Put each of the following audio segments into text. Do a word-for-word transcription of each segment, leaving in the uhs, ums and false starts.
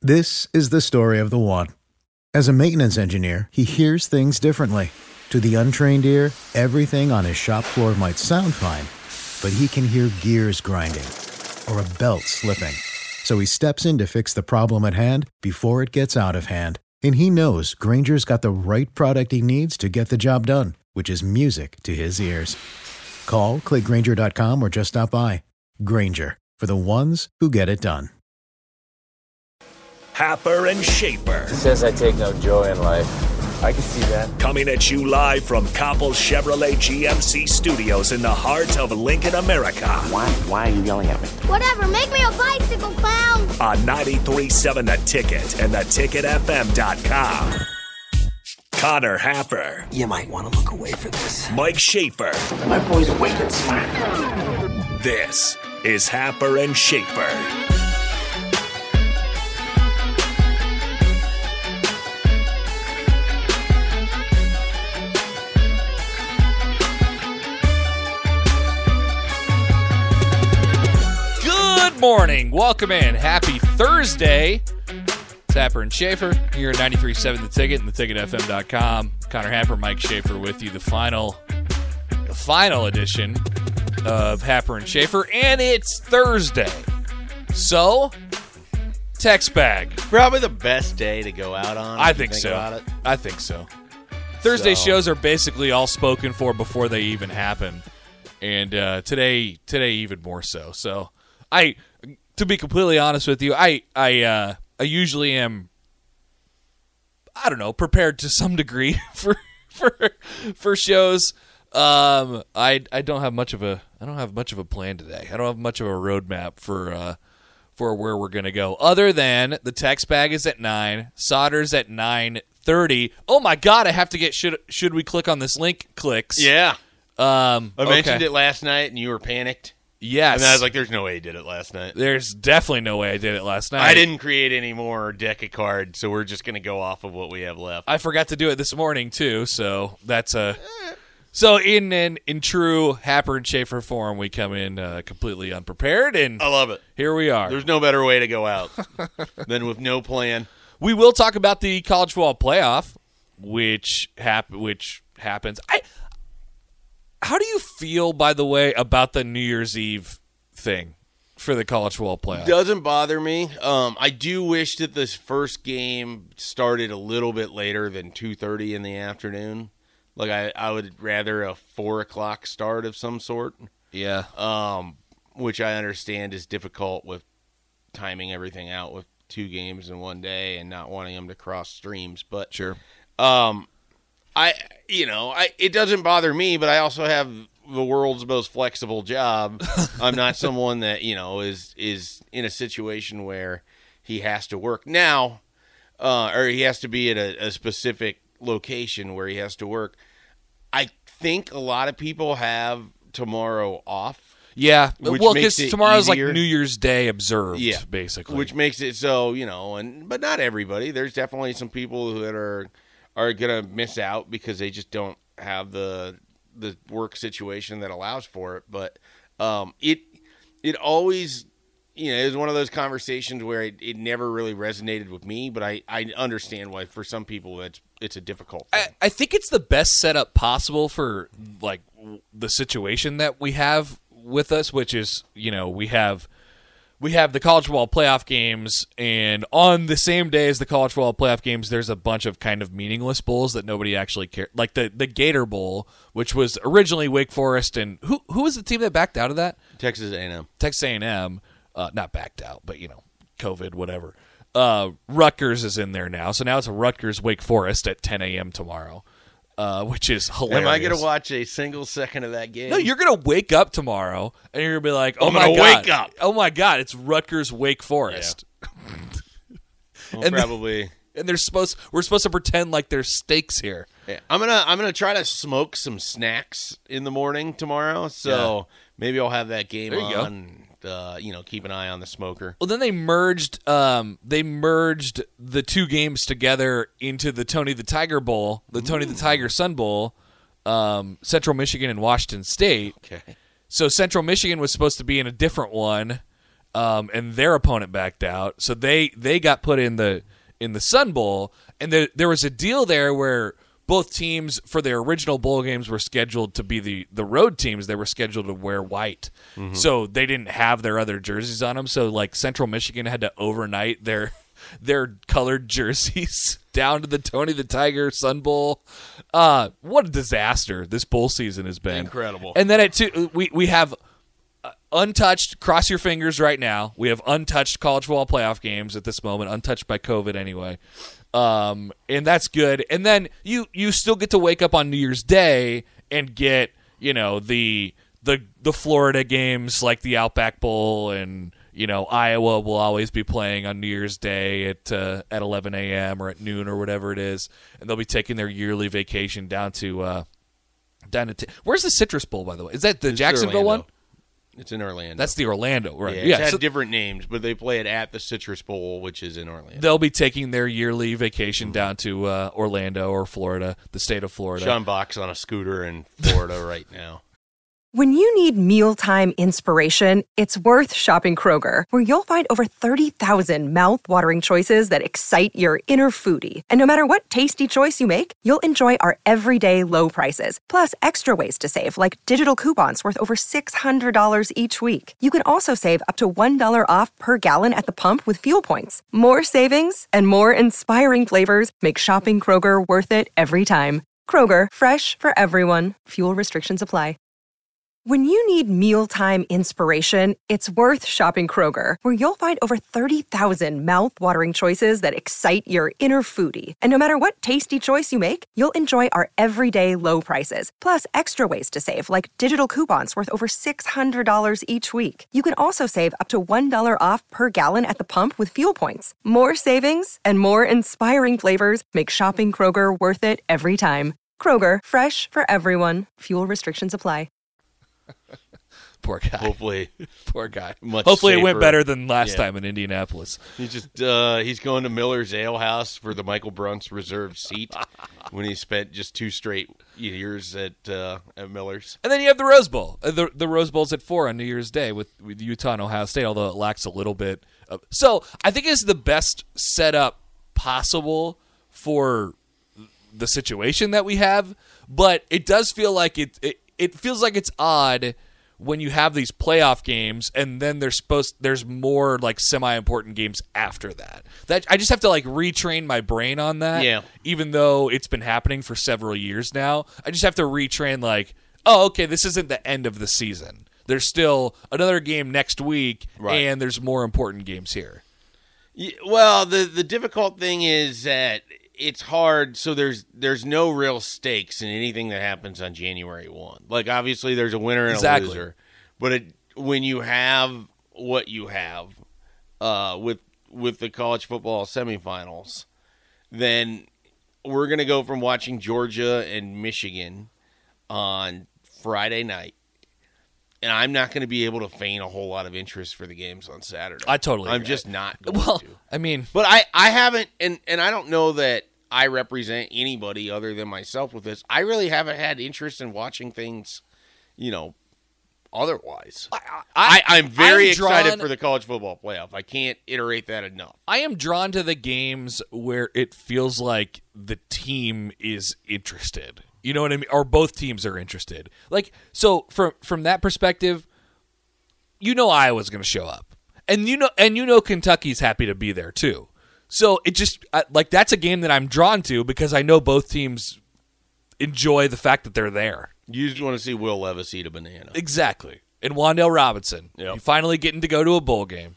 This is the story of the one. As a maintenance engineer, he hears things differently. To the untrained ear, everything on his shop floor might sound fine, but he can hear gears grinding or a belt slipping. So he steps in to fix the problem at hand before it gets out of hand. And he knows Grainger's got the right product he needs to get the job done, which is music to his ears. Call, click Grainger dot com, or just stop by. Grainger, for the ones who get it done. Happer and Schaefer. Says I take no joy in life. I can see that. Coming at you live from Koppel Chevrolet G M C Studios in the heart of Lincoln, America. Why? Why are you yelling at me? Whatever, make me a bicycle clown. On ninety-three point seven The Ticket and the ticket f m dot com. Connor Happer. You might want to look away for this. Mike Schaefer. My boy's awake and smart. This is Happer and Schaefer. Good morning. Welcome in. Happy Thursday. It's Happer and Schaefer here at ninety-three point seven The Ticket and the ticket f m dot com. Connor Happer, Mike Schaefer with you. The final, the final edition of Happer and Schaefer, and it's Thursday. So, text bag. Probably the best day to go out on. I think, think so. About it. I think so. Thursday So- shows are basically all spoken for before they even happen, and uh, today, today even more so. So, I, to be completely honest with you, I, I, uh, I usually am, I don't know, prepared to some degree for for for shows. Um, I I don't have much of a I don't have much of a plan today. I don't have much of a roadmap for uh for where we're gonna go. Other than the text bag is at nine, Solders at nine thirty. Oh my God! I have to get should should we click on this link? Clicks. Yeah. Um. I mentioned okay. it last night, and you were panicked. Yes. And I was like, there's no way he did it last night. There's definitely no way I did it last night. I didn't create any more deck of cards, so we're just going to go off of what we have left. I forgot to do it this morning too, so that's a. So in in, in true Happer and Schaefer form, we come in uh, completely unprepared, and I love it. here we are. There's no better way to go out than with no plan. We will talk about the college football playoff, which hap- which happens. I. How do you feel, by the way, about the New Year's Eve thing for the college football playoff? Doesn't bother me. Um, I do wish that this first game started a little bit later than two thirty in the afternoon. Like I, I would rather a four o'clock start of some sort. Yeah. Um, which I understand is difficult with timing everything out with two games in one day and not wanting them to cross streams. But Sure. um, I, you know, I it doesn't bother me, but I also have the world's most flexible job. I'm not someone that, you know, is is in a situation where he has to work now, uh, or he has to be at a, a specific location where he has to work. I think a lot of people have tomorrow off. Yeah. Which Well, makes because it tomorrow's easier. like New Year's Day observed, Yeah. basically. Which makes it so, you know, and but not everybody. There's definitely some people that are are gonna miss out because they just don't have the the work situation that allows for it. But um, it it always, you know, it was one of those conversations where it, it never really resonated with me. But I, I understand why for some people it's it's a difficult thing. I, I think it's the best setup possible for like w- the situation that we have with us, which is, you know, we have we have the college football playoff games, and on the same day as the college football playoff games, there's a bunch of kind of meaningless bowls that nobody actually cared. Like the, the Gator Bowl, which was originally Wake Forest, and who who was the team that backed out of that? Texas A and M. Texas A and M, uh, not backed out, but, you know, COVID, whatever. Uh, Rutgers is in there now, so now it's a Rutgers Wake Forest at ten a.m. tomorrow, uh, which is hilarious. Am I going to watch a single second of that game? No, you're going to wake up tomorrow, and you're going to be like, oh, I'm my gonna God. wake up. Oh, my God, it's Rutgers Wake Forest. Well, and probably. And they're supposed we're supposed to pretend like there's stakes here. Yeah, I'm gonna I'm gonna try to smoke some snacks in the morning tomorrow. So Yeah. maybe I'll have that game There you go. on. Uh, you know, keep an eye on the smoker. Well, then they merged um, they merged the two games together into the Tony the Tiger Bowl, the Tony the Tiger Sun Bowl, um, Central Michigan and Washington State. Okay. So Central Michigan was supposed to be in a different one, um, and their opponent backed out, so they they got put in the in the Sun Bowl, and there there was a deal there where both teams for their original bowl games were scheduled to be the, the road teams. They were scheduled to wear white. Mm-hmm. So they didn't have their other jerseys on them. So like Central Michigan had to overnight their their colored jerseys down to the Tony the Tiger Sun Bowl. Uh, what a disaster this bowl season has been. Incredible. And then at two, we, we have untouched, cross your fingers right now, we have untouched college football playoff games at this moment, untouched by COVID anyway. Um, and that's good. And then you, you still get to wake up on New Year's Day and get, you know, the the the Florida games like the Outback Bowl, and, you know, Iowa will always be playing on New Year's Day at uh, at eleven a.m. or at noon or whatever it is, and they'll be taking their yearly vacation down to uh, down to t- where's the Citrus Bowl, by the way? Is that the It's Jacksonville Orlando. one? It's in Orlando. That's the Orlando, right? Yeah, Yeah, it's had so different names, but they play it at the Citrus Bowl, which is in Orlando. they'll be taking their yearly vacation down to uh, Orlando or Florida, the state of Florida. Sean Bach's on a scooter in Florida right now. When you need mealtime inspiration, it's worth shopping Kroger, where you'll find over thirty thousand mouth-watering choices that excite your inner foodie. And no matter what tasty choice you make, you'll enjoy our everyday low prices, plus extra ways to save, like digital coupons worth over six hundred dollars each week. You can also save up to one dollar off per gallon at the pump with fuel points. More savings and more inspiring flavors make shopping Kroger worth it every time. Kroger, fresh for everyone. Fuel restrictions apply. When you need mealtime inspiration, it's worth shopping Kroger, where you'll find over thirty thousand mouth-watering choices that excite your inner foodie. And no matter what tasty choice you make, you'll enjoy our everyday low prices, plus extra ways to save, like digital coupons worth over six hundred dollars each week. You can also save up to one dollar off per gallon at the pump with fuel points. More savings and more inspiring flavors make shopping Kroger worth it every time. Kroger, fresh for everyone. Fuel restrictions apply. Poor guy. Hopefully, Poor guy. much Hopefully it went safer. better than last Yeah. time in Indianapolis. he's just uh, he's going to Miller's Ale House for the Michael Bruns reserved seat when he spent just two straight years at uh, at Miller's. And then you have the Rose Bowl. Uh, The the Rose Bowl's at four on New Year's Day with, with Utah and Ohio State, although it lacks a little bit. Of, so I think it's the best setup possible for the situation that we have, but it does feel like it, it it feels like it's odd when you have these playoff games and then there's supposed there's more like semi-important games after that. That I just have to like retrain my brain on that. Yeah. Even though it's been happening for several years now, I just have to retrain like, oh, okay, this isn't the end of the season. There's still another game next week, Right. and there's more important games here. Yeah, well, the the difficult thing is that it's hard. So there's there's no real stakes in anything that happens on January first. Like obviously there's a winner and Exactly. a loser, but it, when you have what you have uh, with with the college football semifinals, then we're gonna go from watching Georgia and Michigan on Friday night. And I'm not going to be able to feign a whole lot of interest for the games on Saturday. I totally I'm agree. just not going Well, to. I mean, But I, I haven't, and, and I don't know that I represent anybody other than myself with this. I really haven't had interest in watching things, you know, otherwise. I, I, I'm very I'm excited drawn- for the college football playoff. I can't iterate that enough. I am drawn to the games where it feels like the team is interested. You know what I mean? Or both teams are interested. Like, so from from that perspective, you know Iowa's going to show up, and you know, and you know Kentucky's happy to be there too. So it just I, like that's a game that I'm drawn to because I know both teams enjoy the fact that they're there. You just want to see Will Levis eat a banana. Exactly. And Wan'Dale Robinson, Yep. you finally getting to go to a bowl game.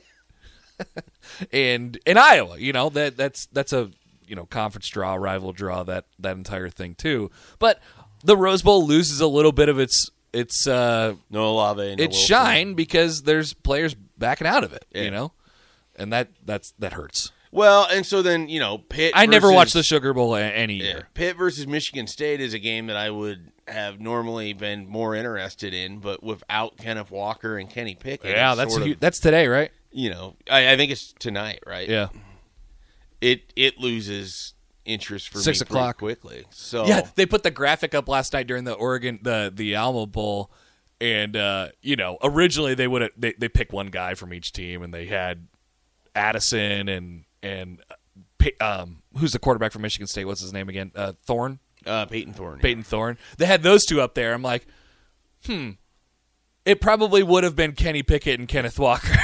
and in Iowa, you know that that's that's a you know conference draw, rival draw, that that entire thing too. But the Rose Bowl loses a little bit of its its uh, No Olave. No its Wilson. shine because there's players backing out of it. Yeah. You know, and that that's that hurts. Well, and so then, you know, Pitt I never versus- watched the Sugar Bowl a- any Yeah, year. Pitt versus Michigan State is a game that I would have normally been more interested in, but without Kenneth Walker and Kenny Pickett, Yeah, it's that's sort a, of, that's today, right? you know, I, I think it's tonight, right? Yeah. It it loses interest for Six me pretty o'clock. quickly. So Yeah, they put the graphic up last night during the Oregon the the Alamo Bowl, And, uh, you know, originally they would have they, they picked one guy from each team, and they had Addison and, and um, who's the quarterback from Michigan State? What's his name again? Uh, Thorne? Uh, Peyton Thorne. Peyton yeah. Thorne. They had those two up there. I'm like, hmm. It probably would have been Kenny Pickett and Kenneth Walker.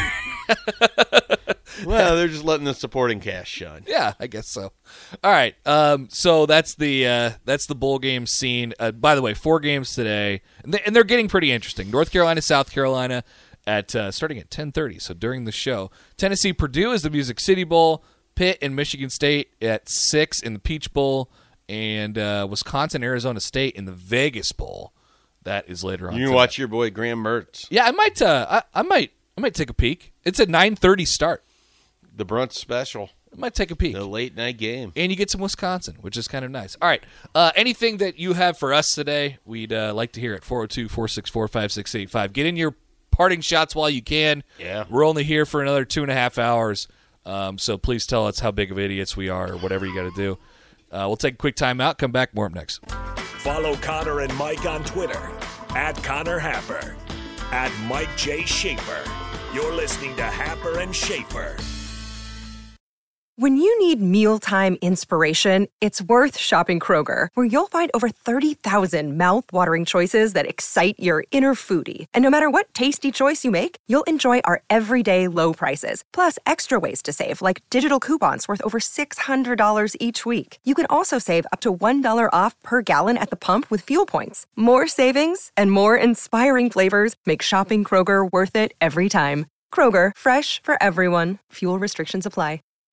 Well, they're just letting the supporting cast shine. Yeah, I guess so. All right, um, so that's the uh, that's the bowl game scene. Uh, by the way, four games today, and, they, and they're getting pretty interesting. North Carolina, South Carolina, at uh, starting at ten thirty. So during the show, Tennessee, Purdue is the Music City Bowl. Pitt and Michigan State at six in the Peach Bowl, and uh, Wisconsin, Arizona State in the Vegas Bowl. That is later on. You today. watch your boy Graham Mertz. Yeah, I might. Uh, I, I might. I might take a peek. It's a nine thirty start. The brunch special. I might take a peek. The late night game. And you get some Wisconsin, which is kind of nice. All right. Uh, anything that you have for us today, we'd uh, like to hear at four oh two, four six four, five six eight five. Get in your parting shots while you can. Yeah. We're only here for another two and a half hours, um, so please tell us how big of idiots we are or whatever you got to do. Uh, we'll take a quick time out. Come back. More up next. Follow Connor and Mike on Twitter at Connor Happer, at Mike J. Schaefer. You're listening to Happer and Schaefer. When you need mealtime inspiration, it's worth shopping Kroger, where you'll find over thirty thousand mouth-watering choices that excite your inner foodie. And no matter what tasty choice you make, you'll enjoy our everyday low prices, plus extra ways to save, like digital coupons worth over six hundred dollars each week. You can also save up to one dollar off per gallon at the pump with fuel points. More savings and more inspiring flavors make shopping Kroger worth it every time. Kroger, fresh for everyone. Fuel restrictions apply.